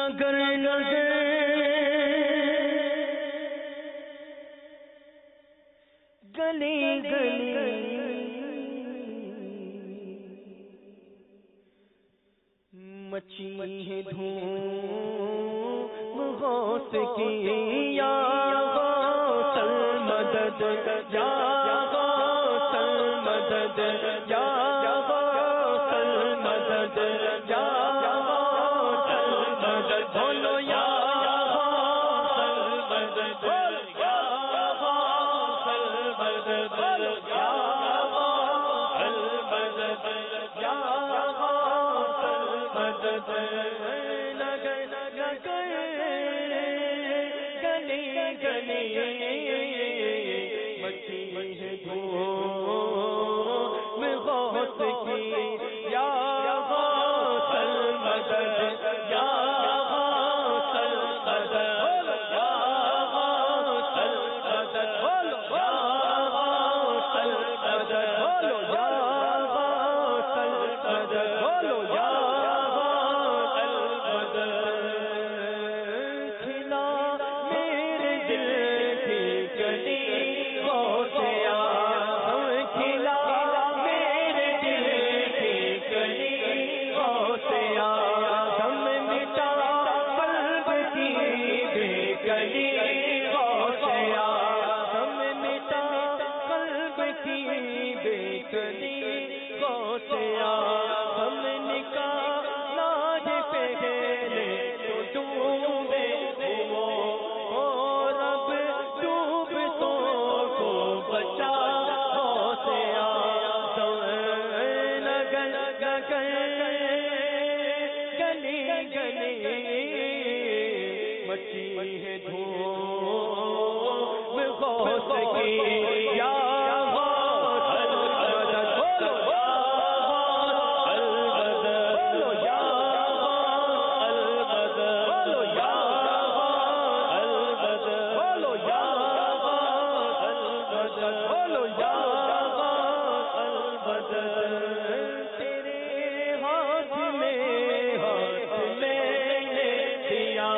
نگر نگر گلی گلی مچی ہے دھوم غوث کی یا غوث المدد یا غوث المدد یا غوث المدد یا غوث المدد بولو یا غوث المدد یا غوث المدد بولو یا غوث المدد یا غوث المدد نگر نگر گلی گلی مچی ہے دھوم غوث کی یا غوث المدد یا غوث المدد یا غوث المدد بولو یا غوث المدد بولو یا غوث المدد بولو یا مچی ہے دھوم غوث کی یا غوث المدد بولو یا غوث المدد بولو یا غوث المدد بولو یا غوث المدد بولو یا غوث المدد تیرے ہاتھ میں دیا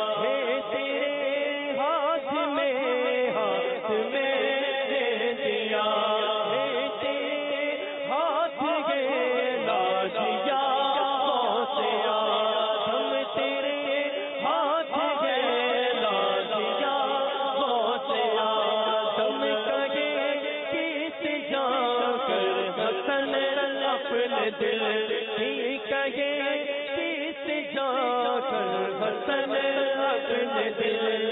دل ہی کہے کس جا کر حسن اپنے دل